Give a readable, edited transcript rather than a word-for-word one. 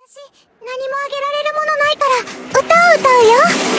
何もあげられるものないから歌を歌うよ。